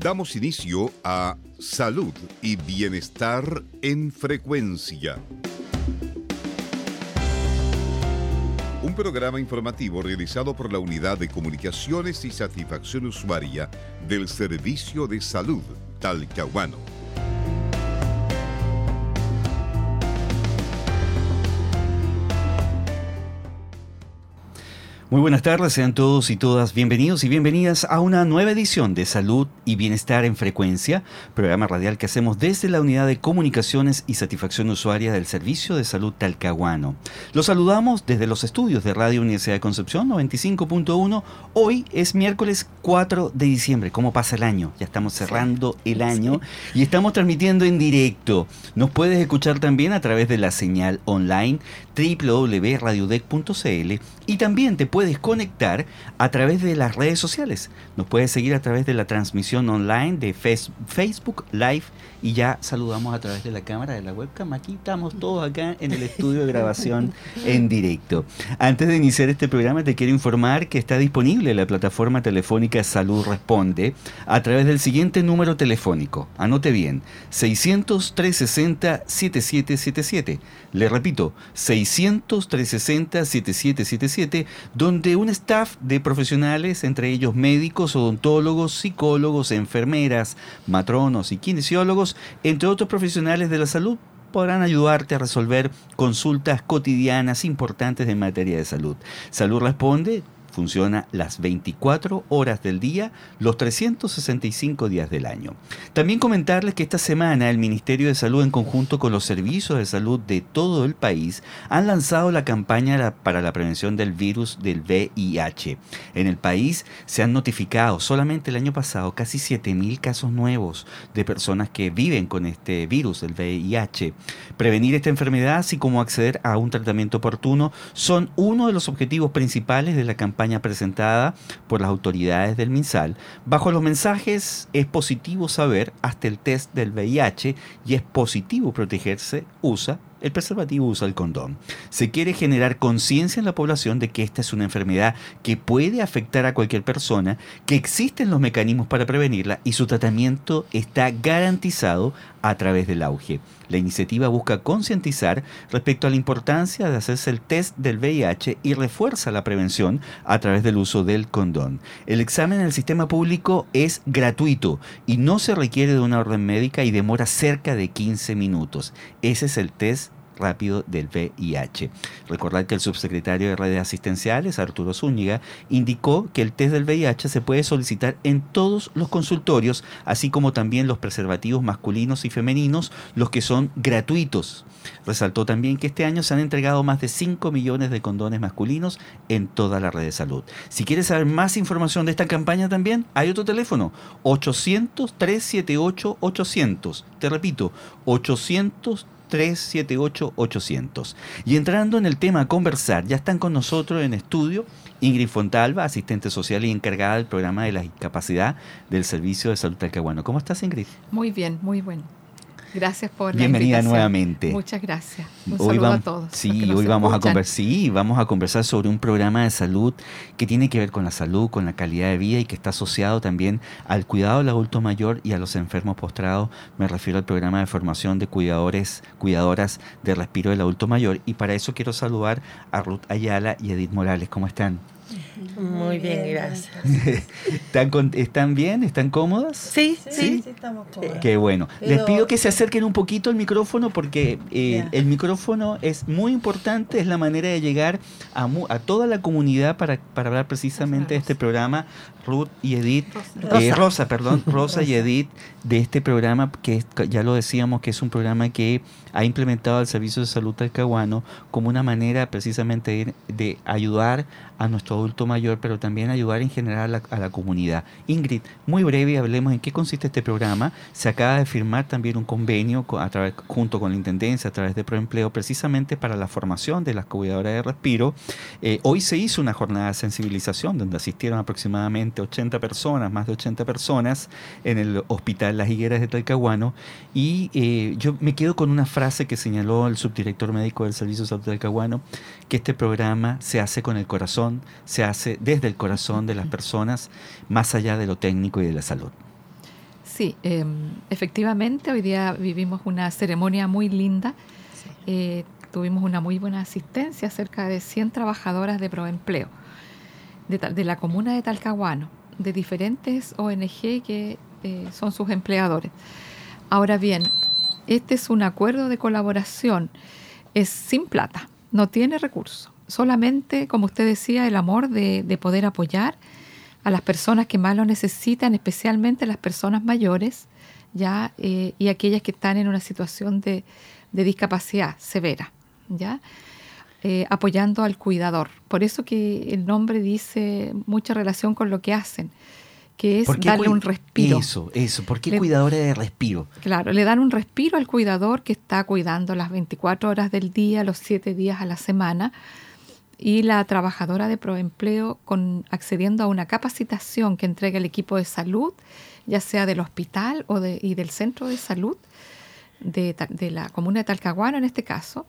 Damos inicio a Salud y Bienestar en Frecuencia. Un programa informativo realizado por la Unidad de Comunicaciones y Satisfacción Usuaria del Servicio de Salud Talcahuano. Muy buenas tardes, sean todos y todas bienvenidos y bienvenidas a una nueva edición de Salud y Bienestar en Frecuencia, programa radial que hacemos desde la Unidad de Comunicaciones y Satisfacción Usuaria del Servicio de Salud Talcahuano. Los saludamos desde los estudios de Radio Universidad de Concepción 95.1. Hoy es miércoles 4 de diciembre. ¿Cómo pasa el año? Ya estamos cerrando el año y estamos transmitiendo en directo. Nos puedes escuchar también a través de la señal online www.radiodec.cl y también te puedes conectar a través de las redes sociales. Nos puedes seguir a través de la transmisión online de Facebook Live y ya saludamos a través de la cámara de la webcam. Aquí estamos todos acá en el estudio de grabación en directo. Antes de iniciar este programa te quiero informar que está disponible la plataforma telefónica Salud Responde a través del siguiente número telefónico. Anote bien, 600-360-7777. Le repito, 600-360-7777, donde un staff de profesionales, entre ellos médicos, odontólogos, psicólogos, enfermeras, matronos y kinesiólogos, entre otros profesionales de la salud, podrán ayudarte a resolver consultas cotidianas importantes en materia de salud. Salud Responde funciona las 24 horas del día, los 365 días del año. También comentarles que esta semana el Ministerio de Salud, en conjunto con los servicios de salud de todo el país, han lanzado la campaña para la prevención del virus del VIH. En el país se han notificado solamente el año pasado casi 7.000 casos nuevos de personas que viven con este virus del VIH. Prevenir esta enfermedad, así como acceder a un tratamiento oportuno, son uno de los objetivos principales de la campaña presentada por las autoridades del MinSal. Bajo los mensajes: es positivo saber, hasta el test del VIH, y es positivo protegerse, usa el preservativo, usa el condón. Se quiere generar conciencia en la población de que esta es una enfermedad que puede afectar a cualquier persona, que existen los mecanismos para prevenirla y su tratamiento está garantizado a través del auge. La iniciativa busca concientizar respecto a la importancia de hacerse el test del VIH y refuerza la prevención a través del uso del condón. El examen en el sistema público es gratuito y no se requiere de una orden médica y demora cerca de 15 minutos. Ese es el test rápido del VIH. Recordar que el subsecretario de Redes Asistenciales, Arturo Zúñiga, indicó que el test del VIH se puede solicitar en todos los consultorios, así como también los preservativos masculinos y femeninos, los que son gratuitos. Resaltó también que este año se han entregado más de 5 millones de condones masculinos en toda la red de salud. Si quieres saber más información de esta campaña también, hay otro teléfono, 800-378-800. Te repito, 800-378-800. Y entrando en el tema a conversar, ya están con nosotros en estudio Ingrid Fontalva, asistente social y encargada del programa de la discapacidad del Servicio de Salud Talcahuano. ¿Cómo estás, Ingrid? Muy bien, muy bueno. Gracias por la Bienvenida invitación. nuevamente. Muchas gracias. Un saludo a todos. Sí, hoy vamos a conversar sobre un programa de salud que tiene que ver con la salud, con la calidad de vida y que está asociado también al cuidado del adulto mayor y a los enfermos postrados. Me refiero al programa de formación de cuidadoras de respiro del adulto mayor. Y para eso quiero saludar a Ruth Ayala y Edith Morales. ¿Cómo están? Muy bien, gracias. ¿Están bien? ¿Están cómodas? Sí, estamos cómodas. Qué bueno. Les pido que se acerquen un poquito al micrófono porque el micrófono es muy importante, es la manera de llegar a toda la comunidad para hablar precisamente de este programa. Ruth y Edith, Rosa y Edith, de este programa que ya lo decíamos que es un programa que ha implementado el Servicio de Salud Talcahuano como una manera precisamente de ayudar a nuestro adulto mayor, pero también ayudar en general a la comunidad. Ingrid, muy breve, hablemos en qué consiste este programa. Se acaba de firmar también un convenio junto con la Intendencia a través de Proempleo, precisamente para la formación de las cuidadoras de respiro. Hoy se hizo una jornada de sensibilización donde asistieron aproximadamente 80 personas, más de 80 personas, en el Hospital Las Higueras de Talcahuano. Y yo me quedo con una frase que señaló el subdirector médico del Servicio de Salud Talcahuano, que este programa se hace con el corazón, se hace desde el corazón de las personas, más allá de lo técnico y de la salud. Sí, efectivamente, hoy día vivimos una ceremonia muy linda. Sí. Tuvimos una muy buena asistencia, cerca de 100 trabajadoras de Proempleo, de la comuna de Talcahuano, de diferentes ONG que son sus empleadores. Ahora bien, este es un acuerdo de colaboración, es sin plata, no tiene recursos, solamente, como usted decía, el amor de poder apoyar a las personas que más lo necesitan, especialmente las personas mayores, ¿ya? Y aquellas que están en una situación de discapacidad severa, ¿ya? Apoyando al cuidador. Por eso que el nombre dice mucha relación con lo que hacen, que es darle un respiro. Eso. ¿Por qué cuidadora de respiro? Claro, le dan un respiro al cuidador que está cuidando las 24 horas del día, los 7 días a la semana, y la trabajadora de Proempleo accediendo a una capacitación que entrega el equipo de salud, ya sea del hospital y del centro de salud de la comuna de Talcahuano en este caso.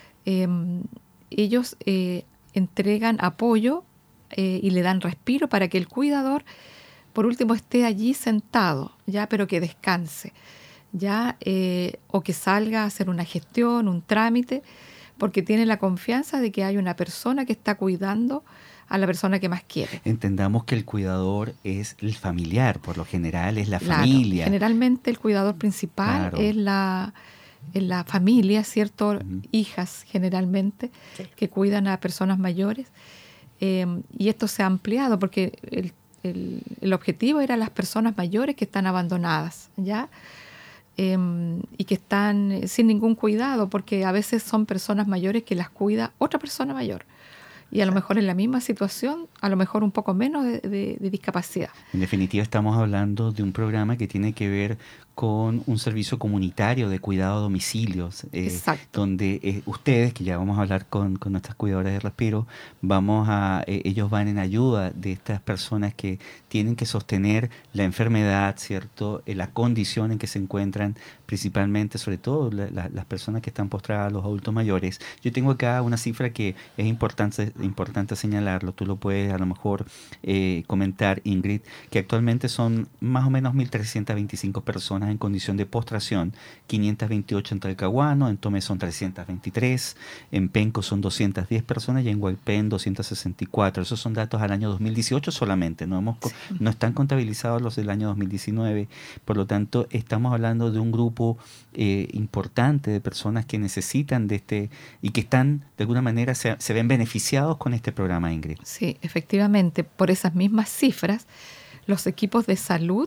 Ellos entregan apoyo y le dan respiro para que el cuidador, por último, esté allí sentado, ya, pero que descanse, ya, o que salga a hacer una gestión, un trámite, porque tiene la confianza de que hay una persona que está cuidando a la persona que más quiere. Entendamos que el cuidador es el familiar, por lo general es la claro, familia. Generalmente el cuidador principal es la familia, ¿cierto? Uh-huh. Hijas generalmente, sí, que cuidan a personas mayores. Y esto se ha ampliado porque el objetivo era las personas mayores que están abandonadas, ¿ya? Y que están sin ningún cuidado, porque a veces son personas mayores que las cuida otra persona mayor. Y a lo mejor en la misma situación, a lo mejor un poco menos de discapacidad. En definitiva, estamos hablando de un programa que tiene que ver con un servicio comunitario de cuidado a domicilios, donde ustedes, que ya vamos a hablar con nuestras cuidadoras de respiro, ellos van en ayuda de estas personas que tienen que sostener la enfermedad, ¿cierto? La condición en que se encuentran, principalmente, sobre todo las personas que están postradas, los adultos mayores. Yo tengo acá una cifra que es importante señalarlo, tú lo puedes a lo mejor comentar, Ingrid, que actualmente son más o menos 1.325 personas en condición de postración, 528 en Talcahuano, en Tomé son 323, en Penco son 210 personas y en Hualpén 264. Esos son datos al año 2018 solamente, no están contabilizados los del año 2019, por lo tanto estamos hablando de un grupo importante de personas que necesitan de y que están de alguna manera se ven beneficiados con este programa, Ingrid. Sí, efectivamente, por esas mismas cifras, los equipos de salud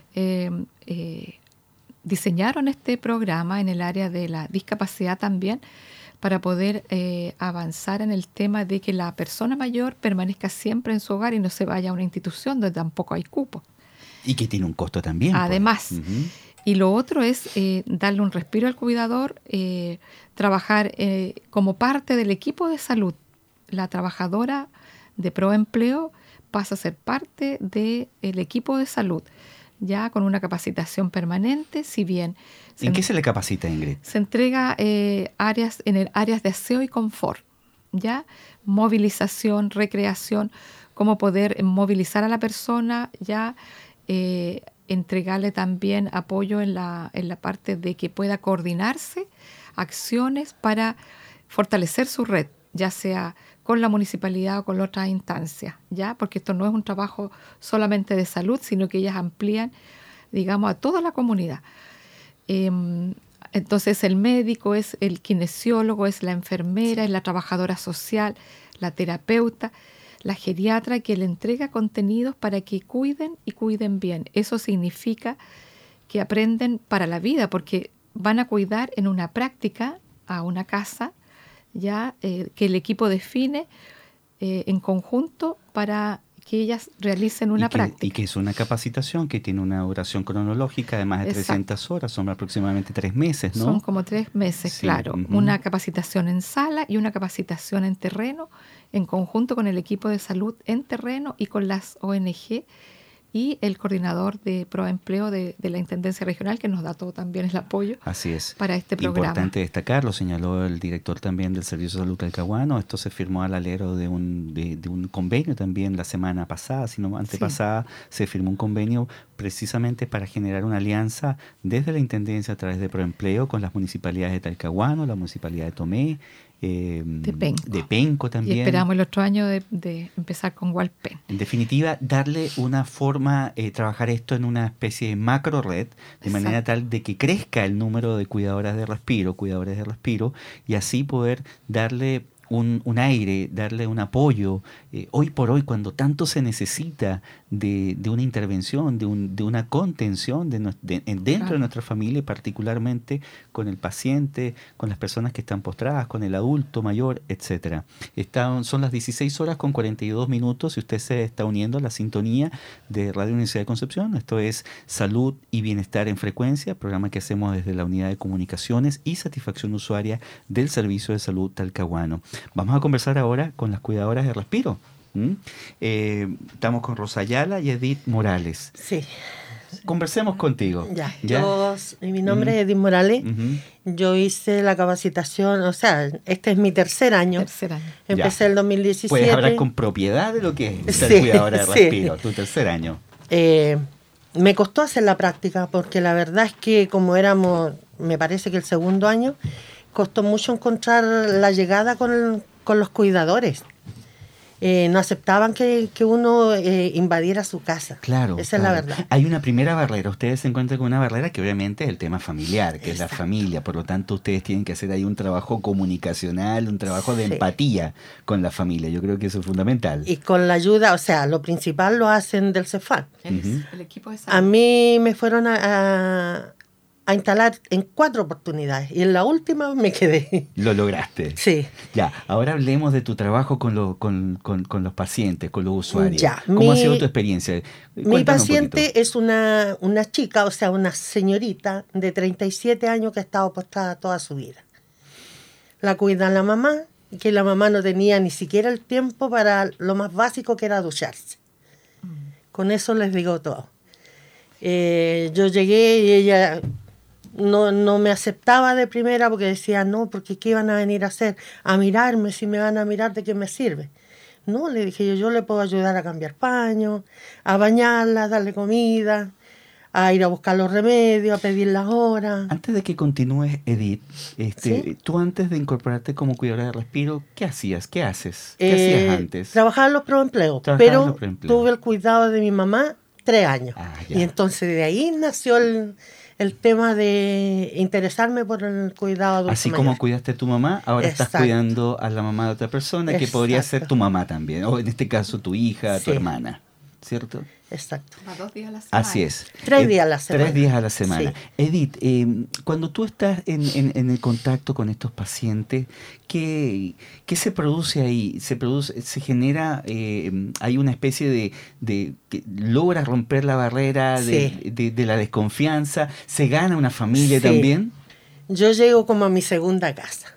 diseñaron este programa en el área de la discapacidad también para poder avanzar en el tema de que la persona mayor permanezca siempre en su hogar y no se vaya a una institución donde tampoco hay cupo. Y que tiene un costo también. Además, pues. Uh-huh. Y lo otro es darle un respiro al cuidador, trabajar como parte del equipo de salud. La trabajadora de Proempleo pasa a ser parte del equipo de salud, ya con una capacitación permanente, si bien... ¿En qué se le capacita, Ingrid? Se entrega áreas de aseo y confort, ya, movilización, recreación, cómo poder movilizar a la persona, ya, entregarle también apoyo en la parte de que pueda coordinarse acciones para fortalecer su red, ya sea con la municipalidad o con otras instancias, ¿ya? Porque esto no es un trabajo solamente de salud, sino que ellas amplían, digamos, a toda la comunidad. Entonces el médico es el kinesiólogo, es la enfermera, es la trabajadora social, la terapeuta, la geriatra que le entrega contenidos para que cuiden y cuiden bien. Eso significa que aprenden para la vida, porque van a cuidar en una práctica a una casa, ya que el equipo define en conjunto para que ellas realicen una práctica. Y que es una capacitación que tiene una duración cronológica de más de 300 horas, son aproximadamente 3 meses, ¿no? Son como 3 meses, sí, claro. Uh-huh. Una capacitación en sala y una capacitación en terreno, en conjunto con el equipo de salud en terreno y con las ONG y el coordinador de Proempleo de la Intendencia Regional, que nos da todo también el apoyo. Así es. Para este programa. Importante destacar, lo señaló el director también del Servicio de Salud Talcahuano, esto se firmó al alero de un convenio también la semana pasada, sino antepasada, sí, se firmó un convenio precisamente para generar una alianza desde la Intendencia a través de Proempleo con las municipalidades de Talcahuano, la municipalidad de Tomé, de Penco también. Y esperamos el otro año de empezar con Hualpén. En definitiva, darle una forma, trabajar esto en una especie de macro red, de manera tal de que crezca el número de cuidadores de respiro, y así poder darle un aire, darle un apoyo, hoy por hoy, cuando tanto se necesita de una intervención, de una contención dentro de nuestra familia, particularmente con el paciente, con las personas que están postradas, con el adulto mayor, etcétera. Son las 16:42 si usted se está uniendo a la sintonía de Radio Universidad de Concepción. Esto es Salud y Bienestar en Frecuencia, programa que hacemos desde la Unidad de Comunicaciones y Satisfacción Usuaria del Servicio de Salud Talcahuano. Vamos a conversar ahora con las cuidadoras de respiro. Estamos con Rosa Ayala y Edith Morales. Sí. Conversemos contigo. Ya. ¿Ya? Mi nombre es Edith Morales. Yo hice la capacitación, o sea, este es mi tercer año. Empecé el 2017. Puedes hablar con propiedad de lo que es ser cuidadora de respiro, tu tercer año. Me costó hacer la práctica porque la verdad es que como éramos, me parece que el segundo año, costó mucho encontrar la llegada con los cuidadores. No aceptaban que uno invadiera su casa. Claro. Esa es la verdad. Hay una primera barrera. Ustedes se encuentran con una barrera que obviamente es el tema familiar, que es la familia. Por lo tanto, ustedes tienen que hacer ahí un trabajo comunicacional, un trabajo de empatía con la familia. Yo creo que eso es fundamental. Y con la ayuda, o sea, lo principal lo hacen del CEFAM. El equipo de salud. A mí me fueron a instalar en 4 oportunidades y en la última me quedé. Lo lograste. Sí. Ya, ahora hablemos de tu trabajo con los pacientes, con los usuarios. Ya, ¿Cómo ha sido tu experiencia? Mi paciente es una chica, o sea, una señorita de 37 años que ha estado postrada toda su vida. La cuida la mamá, que la mamá no tenía ni siquiera el tiempo para lo más básico que era ducharse. Con eso les digo todo. Yo llegué y ella no me aceptaba de primera porque decía, no, porque ¿qué iban a venir a hacer? A mirarme, si me van a mirar, ¿de qué me sirve? No, le dije yo le puedo ayudar a cambiar paños, a bañarla, a darle comida, a ir a buscar los remedios, a pedir las horas. Antes de que continúes, Edith, ¿Sí? tú antes de incorporarte como cuidadora de respiro, ¿qué hacías? ¿Qué haces? ¿Qué hacías antes? Trabajaba en los proempleos, pero tuve el cuidado de mi mamá 3 años. Y entonces de ahí nació el tema de interesarme por el cuidado adulto Así mayor. como cuidaste a tu mamá, ahora estás cuidando a la mamá de otra persona que podría ser tu mamá también, o en este caso tu hija, tu hermana, ¿cierto? Exacto. Va 2 días a la semana. Así es. 3 días a la semana. 3 días a la semana. Sí. Edith, cuando tú estás en el contacto con estos pacientes, ¿qué se produce ahí? Se genera, hay una especie de que logra romper la barrera de la desconfianza, se gana una familia también. Yo llego como a mi segunda casa.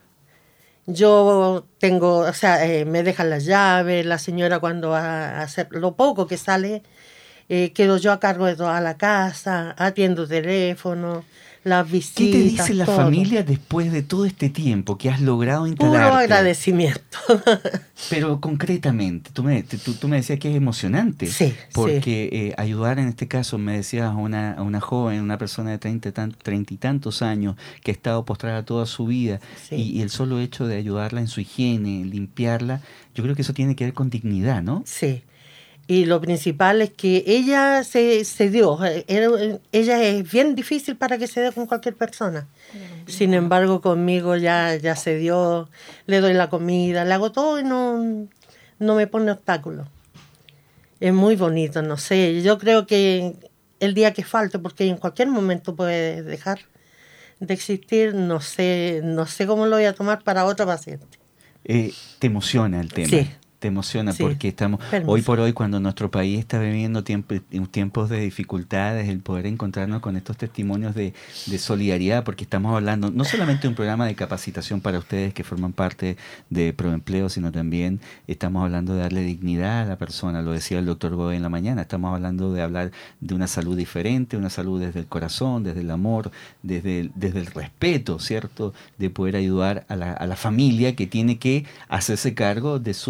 Yo tengo, o sea, me dejan las llaves, la señora cuando va a hacer lo poco que sale, quedo yo a cargo de toda la casa, atiendo teléfono, las visitas. ¿Qué te dice la todo. familia después de todo este tiempo que has logrado instalarte? Puro agradecimiento. Pero concretamente, tú me decías que es emocionante. Sí, porque ayudar en este caso, me decías, a una joven, una persona de 30 y tantos años que ha estado postrada toda su vida y el solo hecho de ayudarla en su higiene, limpiarla, yo creo que eso tiene que ver con dignidad, ¿no? Sí. Y lo principal es que ella se dio. Ella es bien difícil para que se dé con cualquier persona. Sin embargo, conmigo ya se dio. Le doy la comida, le hago todo y no me pone obstáculos. Es muy bonito, no sé. Yo creo que el día que falte, porque en cualquier momento puede dejar de existir, no sé cómo lo voy a tomar para otro paciente. Te emociona el tema. Sí. Te emociona porque estamos hoy por hoy, cuando nuestro país está viviendo tiempos de dificultades, el poder encontrarnos con estos testimonios de solidaridad, porque estamos hablando no solamente de un programa de capacitación para ustedes que forman parte de Proempleo, sino también estamos hablando de darle dignidad a la persona, lo decía el doctor Boe en la mañana, estamos hablando de hablar de una salud diferente, una salud desde el corazón, desde el amor, desde el respeto, ¿cierto? De poder ayudar a la familia que tiene que hacerse cargo de sus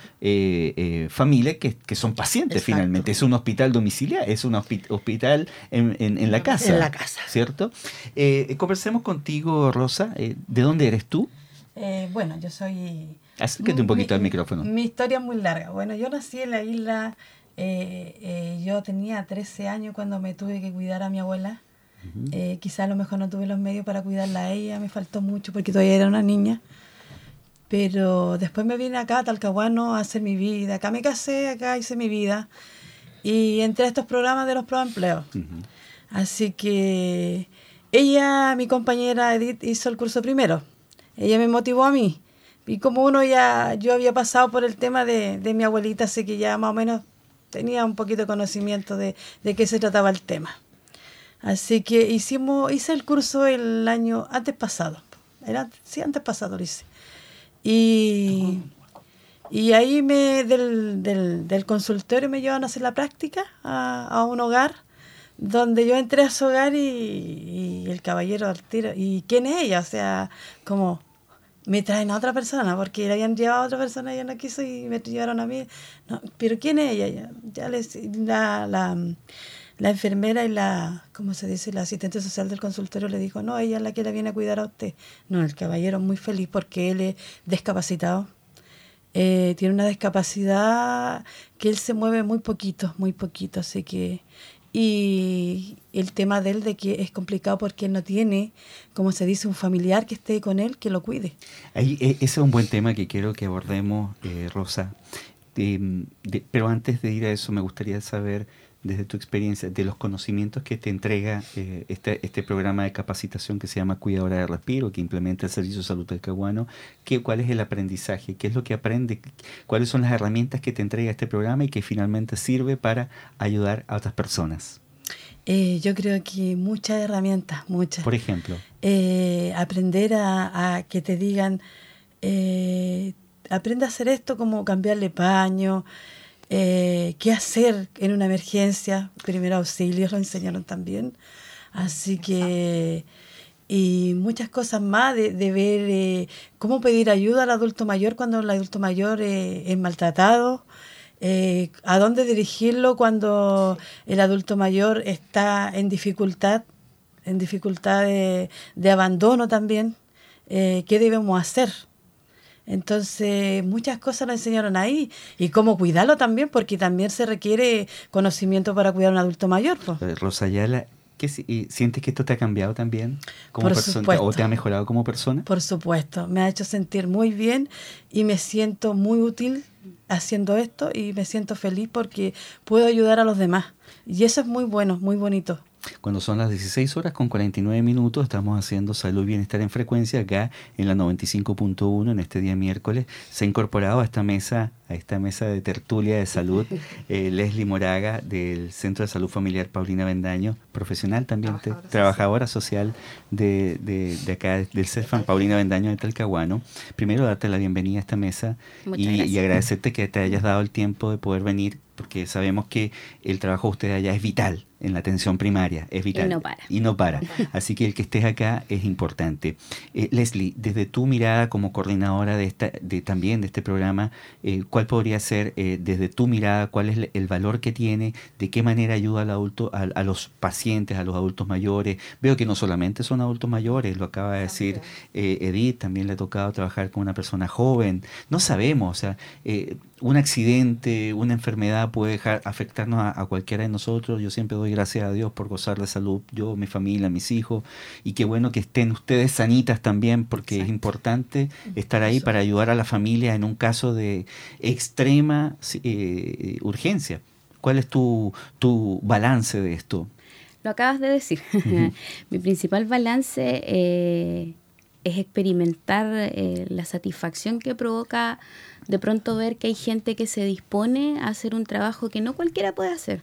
familias que son pacientes. Exacto. Finalmente. Es un hospital domiciliario, es un hospital en la casa. En la casa. ¿Cierto? Conversemos contigo, Rosa. ¿De dónde eres tú? Bueno, yo soy... Acércate un poquito al micrófono. Mi historia es muy larga. Bueno, yo nací en la isla, yo tenía 13 años cuando me tuve que cuidar a mi abuela. Quizá a lo mejor no tuve los medios para cuidarla a ella, me faltó mucho porque todavía era una niña. Pero después me vine acá a Talcahuano a hacer mi vida. Acá me casé, acá hice mi vida. Y entré a estos programas de los proempleos. Así que ella, mi compañera Edith, hizo el curso primero. Ella me motivó a mí. Y como yo había pasado por el tema de mi abuelita, así que ya más o menos tenía un poquito de conocimiento de qué se trataba el tema. Así que hice el curso el año antes pasado. Antes pasado lo hice. Y ahí del consultorio me llevan a hacer la práctica a un hogar, donde yo entré a su hogar y el caballero al tiro, ¿y quién es ella? O sea, como me traen a otra persona, porque le habían llevado a otra persona, ella no quiso y me llevaron a mí. No, pero ¿quién es ella? La enfermera y ¿cómo se dice? La asistente social del consultorio le dijo, no, ella es la que la viene a cuidar a usted. No, el caballero muy feliz porque él es discapacitado. Tiene una discapacidad que él se mueve muy poquito, así que... Y el tema de él de que es complicado porque él no tiene, como se dice, un familiar que esté con él, que lo cuide. Ese es un buen tema que quiero que abordemos, Rosa. Pero antes de ir a eso, me gustaría saber, desde tu experiencia, de los conocimientos que te entrega este programa de capacitación que se llama Cuidadora de Respiro, que implementa el Servicio de Salud Talcahuano. ¿Cuál es el aprendizaje? ¿Qué es lo que aprende? ¿Cuáles son las herramientas que te entrega este programa y que finalmente sirve para ayudar a otras personas? Yo creo que muchas herramientas, muchas. Por ejemplo. Aprender a que te digan, aprende a hacer esto, como cambiarle paño, qué hacer en una emergencia, primeros auxilios lo enseñaron también, así que y muchas cosas más de ver cómo pedir ayuda al adulto mayor cuando el adulto mayor es maltratado, a dónde dirigirlo cuando el adulto mayor está en dificultad de abandono también, qué debemos hacer. Entonces, muchas cosas lo enseñaron ahí. Y cómo cuidarlo también, porque también se requiere conocimiento para cuidar a un adulto mayor. Rosa Ayala, ¿sientes que esto te ha cambiado también como persona? Supuesto. ¿O te ha mejorado como persona? Por supuesto. Me ha hecho sentir muy bien y me siento muy útil haciendo esto y me siento feliz porque puedo ayudar a los demás. Y eso es muy bueno, muy bonito. Cuando son las 16:49, estamos haciendo Salud y Bienestar en Frecuencia acá en la 95.1 en este día miércoles. Se ha incorporado a esta mesa de tertulia de salud Leslie Moraga del Centro de Salud Familiar Paulina Avendaño, profesional también, trabajadora social de acá del CEFAM Paulina Avendaño de Talcahuano. Primero, darte la bienvenida a esta mesa y agradecerte que te hayas dado el tiempo de poder venir, porque sabemos que el trabajo de usted allá es vital en la atención primaria, es vital. Y no para. Así que el que estés acá es importante. Leslie, desde tu mirada como coordinadora también de este programa, ¿cuál podría ser, desde tu mirada, cuál es el valor que tiene, de qué manera ayuda al adulto, a los pacientes, a los adultos mayores? Veo que no solamente son adultos mayores, lo acaba de decir Edith, también le ha tocado trabajar con una persona joven. No sabemos, o sea, un accidente, una enfermedad puede afectarnos a cualquiera de nosotros. Yo siempre doy gracias a Dios por gozar de salud, yo, mi familia, mis hijos, y qué bueno que estén ustedes sanitas también, porque es importante estar ahí para ayudar a la familia en un caso de extrema urgencia. ¿Cuál es tu balance de esto? Lo acabas de decir. Mi principal balance es experimentar la satisfacción que provoca de pronto ver que hay gente que se dispone a hacer un trabajo que no cualquiera puede hacer.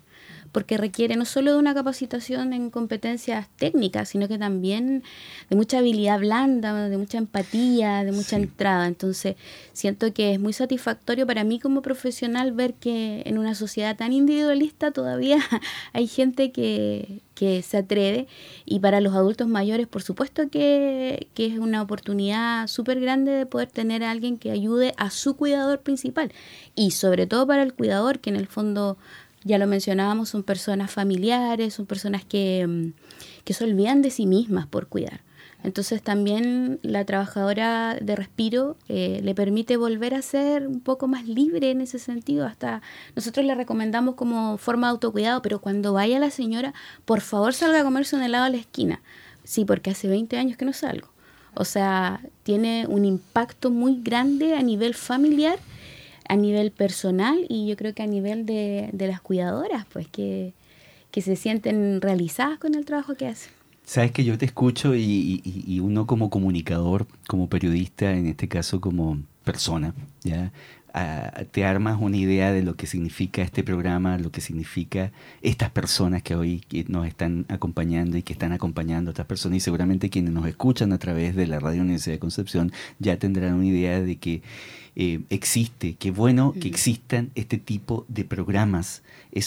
porque requiere no solo de una capacitación en competencias técnicas, sino que también de mucha habilidad blanda, de mucha empatía, de mucha entrada. Entonces, siento que es muy satisfactorio para mí como profesional ver que en una sociedad tan individualista todavía hay gente que se atreve, y para los adultos mayores por supuesto que es una oportunidad súper grande de poder tener a alguien que ayude a su cuidador principal, y sobre todo para el cuidador, que en el fondo, ya lo mencionábamos, son personas familiares, son personas que se olvidan de sí mismas por cuidar. Entonces también la trabajadora de respiro le permite volver a ser un poco más libre en ese sentido. Hasta nosotros le recomendamos como forma de autocuidado, pero cuando vaya la señora, por favor salga a comerse un helado a la esquina. Sí, porque hace 20 años que no salgo. O sea, tiene un impacto muy grande a nivel familiar, a nivel personal, y yo creo que a nivel de las cuidadoras, pues que se sienten realizadas con el trabajo que hacen. Sabes que yo te escucho y uno como comunicador, como periodista, en este caso como persona, ¿ya? Te armas una idea de lo que significa este programa, lo que significa estas personas que hoy nos están acompañando y que están acompañando a estas personas, y seguramente quienes nos escuchan a través de la Radio Universidad de Concepción ya tendrán una idea de que existe, qué bueno que existan este tipo de programas.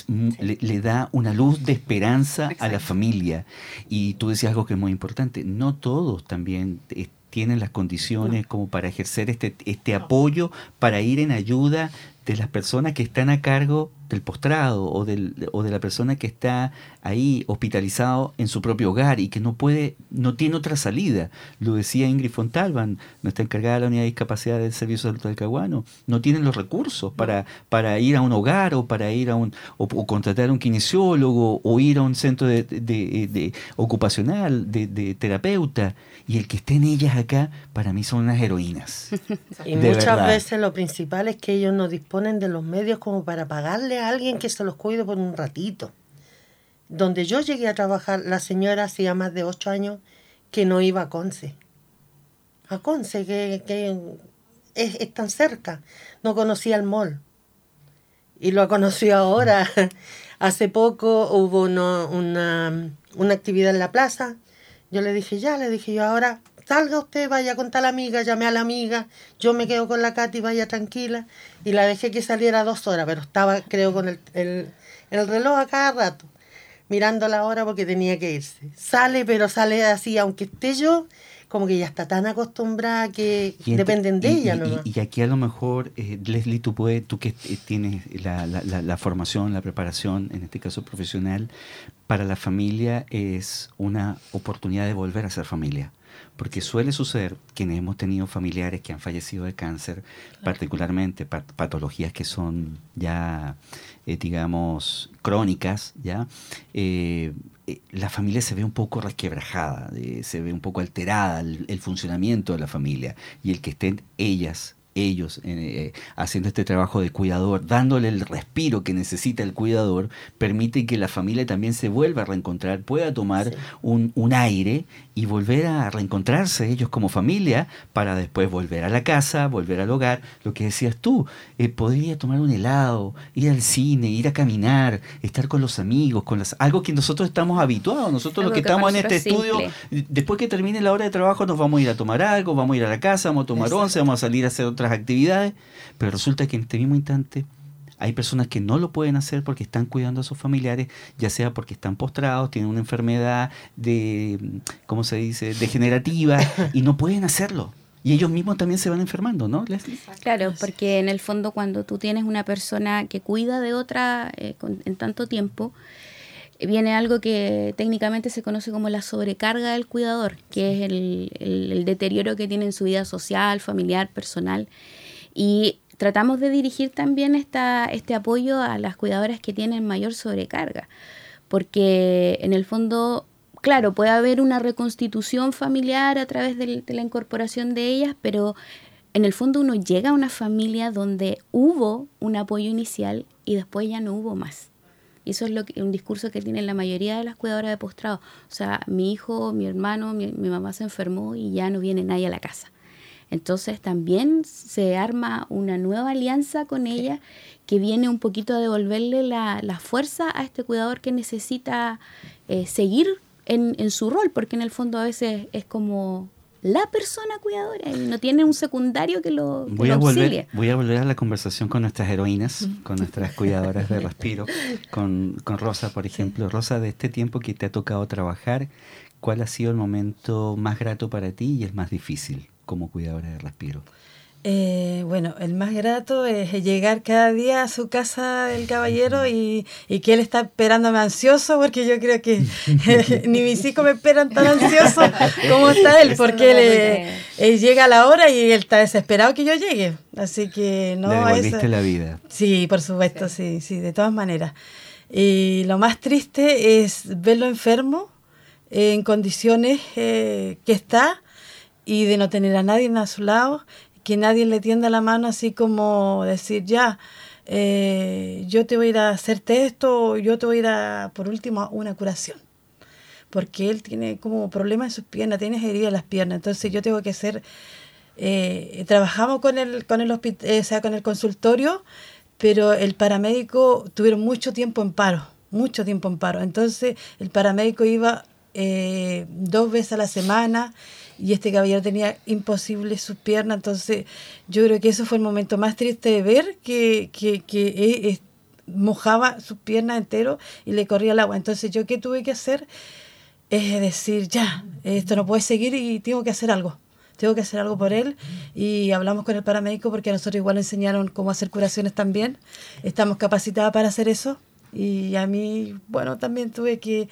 Le da una luz de esperanza a la familia. Y tú decías algo que es muy importante, no todos también tienen las condiciones como para ejercer este apoyo, para ir en ayuda de las personas que están a cargo del postrado o de la persona que está ahí hospitalizado en su propio hogar y que no tiene otra salida. Lo decía Ingrid Fontalban, nuestra encargada de la unidad de discapacidad del Servicio de Salud Talcahuano. No tienen los recursos para ir a un hogar o para ir o contratar a un kinesiólogo o ir a un centro de ocupacional, de terapeuta. Y el que estén ellas acá, para mí son unas heroínas. Y muchas veces lo principal es que ellos no disponen de los medios como para pagarle a alguien que se los cuide por un ratito. Donde yo llegué a trabajar, la señora hacía más de 8 años que no iba a Conce. A Conce, que es tan cerca. No conocía el mall. Y lo conoció ahora. Hace poco hubo una actividad en la plaza. Yo le dije yo, ahora salga usted, vaya con tal amiga, llame a la amiga, yo me quedo con la Katy, vaya tranquila. Y la dejé que saliera 2 horas, pero estaba, creo, con el reloj a cada rato, mirando la hora porque tenía que irse. Pero sale así, aunque esté yo, como que ya está tan acostumbrada que dependen de ella nomás. Y aquí a lo mejor, Leslie, tú que tienes la formación, la preparación, en este caso profesional, para la familia es una oportunidad de volver a ser familia. Porque suele suceder quienes hemos tenido familiares que han fallecido de cáncer, particularmente patologías que son ya, digamos, crónicas, ya la familia se ve un poco resquebrajada, se ve un poco alterada el funcionamiento de la familia, y el que estén ellos haciendo este trabajo de cuidador, dándole el respiro que necesita el cuidador, permite que la familia también se vuelva a reencontrar, pueda tomar un aire y volver a reencontrarse ellos como familia, para después volver a la casa, volver al hogar. Lo que decías tú, podría tomar un helado, ir al cine, ir a caminar, estar con los amigos, algo que nosotros estamos habituados. Nosotros los que estamos en este estudio, después que termine la hora de trabajo nos vamos a ir a tomar algo, vamos a ir a la casa, vamos a tomar once, vamos a salir a hacer otras actividades, pero resulta que en este mismo instante hay personas que no lo pueden hacer porque están cuidando a sus familiares, ya sea porque están postrados, tienen una enfermedad ¿cómo se dice?, degenerativa, y no pueden hacerlo. Y ellos mismos también se van enfermando, ¿no, Leslie? Claro, porque en el fondo cuando tú tienes una persona que cuida de otra en tanto tiempo, viene algo que técnicamente se conoce como la sobrecarga del cuidador, que es el deterioro que tiene en su vida social, familiar, personal. Y tratamos de dirigir también este apoyo a las cuidadoras que tienen mayor sobrecarga, porque en el fondo, claro, puede haber una reconstitución familiar a través de la incorporación de ellas, pero en el fondo uno llega a una familia donde hubo un apoyo inicial y después ya no hubo más. Y eso es un discurso que tienen la mayoría de las cuidadoras de postrado. O sea, mi hijo, mi hermano, mi mamá se enfermó y ya no viene nadie a la casa. Entonces también se arma una nueva alianza con ella que viene un poquito a devolverle la fuerza a este cuidador que necesita seguir en su rol, porque en el fondo a veces es como la persona cuidadora y no tiene un secundario que lo auxilie. Voy a volver a la conversación con nuestras heroínas, con nuestras cuidadoras de respiro, con Rosa, por ejemplo. Rosa, de este tiempo que te ha tocado trabajar, ¿cuál ha sido el momento más grato para ti y el más difícil como cuidadora de respiro? Bueno, el más grato es llegar cada día a su casa del caballero y que él está esperándome ansioso, porque yo creo que ni mis hijos me esperan tan ansioso como está él, porque él llega a la hora y él está desesperado que yo llegue. Así que no. Le devolviste la vida. Sí, por supuesto, sí, de todas maneras. Y lo más triste es verlo enfermo, en condiciones que está, y de no tener a nadie a su lado, que nadie le tienda la mano, así como decir, ya, yo te voy a ir a hacerte esto, yo te voy a ir a, por último, a una curación. Porque él tiene como problemas en sus piernas, tiene heridas en las piernas, entonces yo tengo que hacer, trabajamos con el hospital, con el consultorio, pero el paramédico tuvieron mucho tiempo en paro, entonces el paramédico iba 2 veces a la semana, y este caballero tenía imposible sus piernas, entonces yo creo que eso fue el momento más triste de ver que mojaba sus piernas entero y le corría el agua. Entonces yo, ¿qué tuve que hacer? Es decir, ya, esto no puede seguir y tengo que hacer algo por él, y hablamos con el paramédico porque a nosotros igual nos enseñaron cómo hacer curaciones también, estamos capacitadas para hacer eso, y a mí, bueno, también tuve que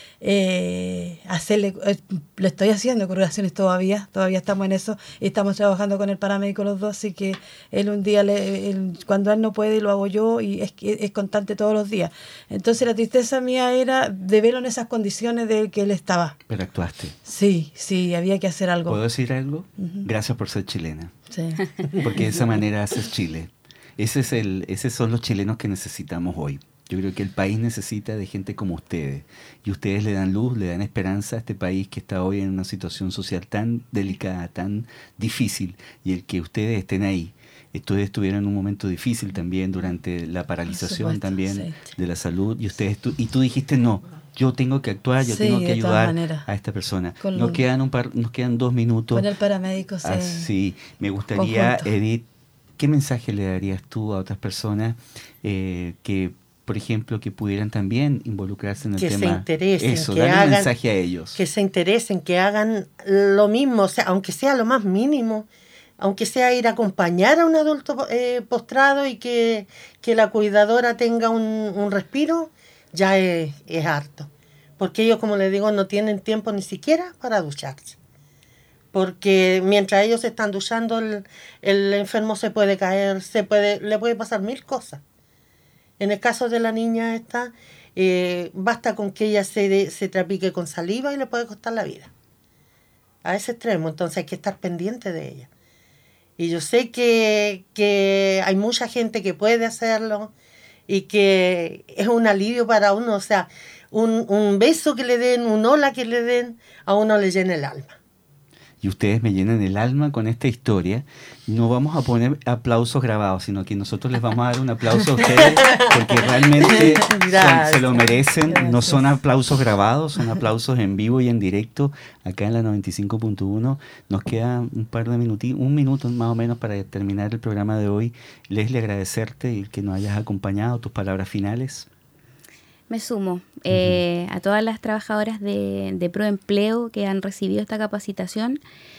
hacerle, lo estoy haciendo curaciones todavía estamos en eso, y estamos trabajando con el paramédico los dos, así que él un día, cuando él no puede, lo hago yo, y es constante todos los días. Entonces la tristeza mía era de verlo en esas condiciones de que él estaba. Pero actuaste. Sí, había que hacer algo. ¿Puedo decir algo? Uh-huh. Gracias por ser chilena. Sí. Porque de esa manera haces Chile. Esos son los chilenos que necesitamos hoy. Yo creo que el país necesita de gente como ustedes, y ustedes le dan luz, le dan esperanza a este país que está hoy en una situación social tan delicada, tan difícil, y el que ustedes estén ahí. Ustedes tuvieron un momento difícil también durante la paralización también de la salud, y tú dijiste no, yo tengo que actuar, yo tengo que ayudar a esta persona. Nos quedan 2 minutos. Con el paramédico, sí. Así, me gustaría, Edith, ¿qué mensaje le darías tú a otras personas que, por ejemplo, que pudieran también involucrarse en el tema? Que se interesen, eso, darle un mensaje a ellos. Que se interesen, que hagan lo mismo, o sea, aunque sea lo más mínimo, aunque sea ir a acompañar a un adulto postrado y que la cuidadora tenga un respiro, ya es harto. Porque ellos, como les digo, no tienen tiempo ni siquiera para ducharse. Porque mientras ellos se están duchando, el enfermo se puede caer, le puede pasar 1000 cosas. En el caso de la niña esta, basta con que ella se trapique con saliva y le puede costar la vida. A ese extremo, entonces hay que estar pendiente de ella. Y yo sé que hay mucha gente que puede hacerlo y que es un alivio para uno. O sea, un beso que le den, un hola que le den, a uno le llena el alma. Y ustedes me llenan el alma con esta historia. No vamos a poner aplausos grabados, sino que nosotros les vamos a dar un aplauso a ustedes, porque realmente se lo merecen. Gracias. No son aplausos grabados, son aplausos en vivo y en directo acá en la 95.1. Nos queda un par de minutitos, 1 minuto más o menos para terminar el programa de hoy. Leslie, agradecerte y que nos hayas acompañado. Tus palabras finales. Me sumo a todas las trabajadoras de Proempleo que han recibido esta capacitación.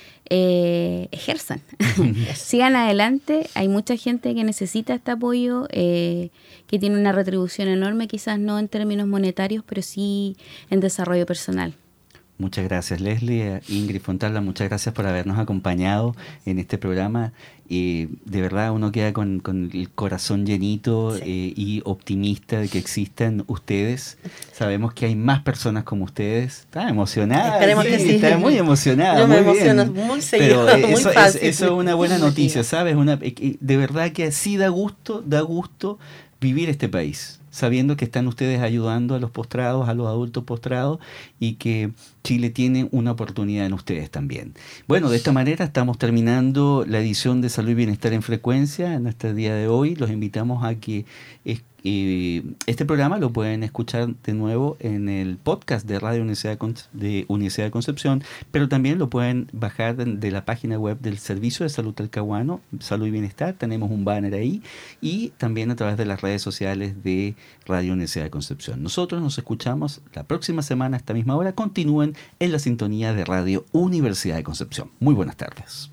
Ejerzan, sigan adelante. Hay mucha gente que necesita este apoyo, que tiene una retribución enorme, quizás no en términos monetarios, pero sí en desarrollo personal. Muchas gracias, Leslie. Ingrid Fontalla, muchas gracias por habernos acompañado en este programa. De verdad uno queda con el corazón llenito, y optimista de que existan ustedes. Sabemos que hay más personas como ustedes. Está emocionada. Esperemos que sí. Está muy emocionada. Yo muy me emociono bien. muy seguido. Pero muy eso es una buena noticia, ¿sabes? De verdad que sí da gusto vivir este país. sabiendo que están ustedes ayudando a los postrados, a los adultos postrados, y que Chile tiene una oportunidad en ustedes también. Bueno, de esta manera estamos terminando la edición de Salud y Bienestar en Frecuencia en este día de hoy. Los invitamos a que este programa lo pueden escuchar de nuevo en el podcast de Radio Universidad de Concepción, pero también lo pueden bajar de la página web del Servicio de Salud Talcahuano, Salud y Bienestar. Tenemos un banner ahí, y también a través de las redes sociales de Radio Universidad de Concepción. Nosotros nos escuchamos la próxima semana a esta misma hora. Continúen en la sintonía de Radio Universidad de Concepción. Muy buenas tardes.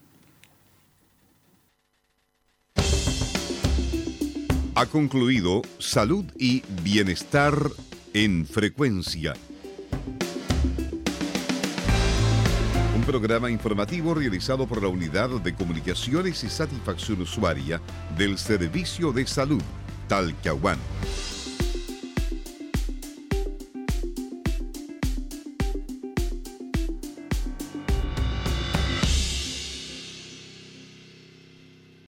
Ha concluido Salud y Bienestar en Frecuencia. Un programa informativo realizado por la Unidad de Comunicaciones y Satisfacción Usuaria del Servicio de Salud Talcahuano.